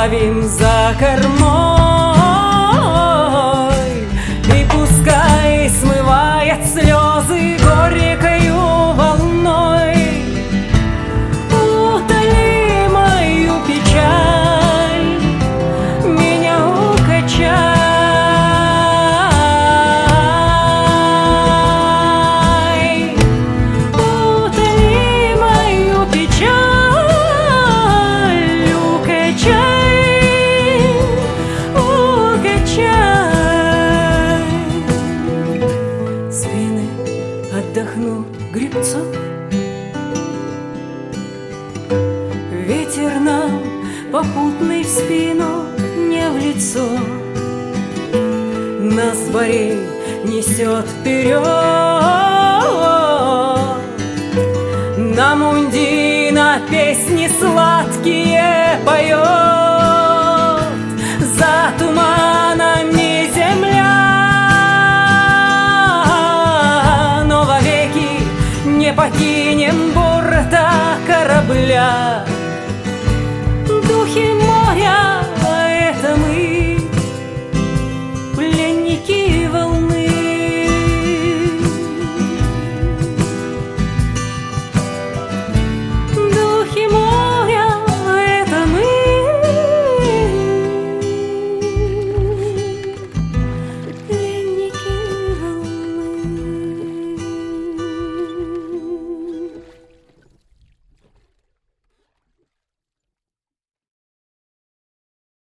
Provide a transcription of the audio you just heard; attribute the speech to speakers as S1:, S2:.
S1: оставим за кормой, и пускай смывает слезы горькою волной. Утоли мою печаль, меня укачай. Утоли мою печаль, укачай, укачай. Спины отдохнут гребцов, ветер нам попутный в спину, не в лицо. Нас борей несет вперед, на мундина песни сладкие поет. За туманами земля, но вовеки не покинем борта корабля. Духи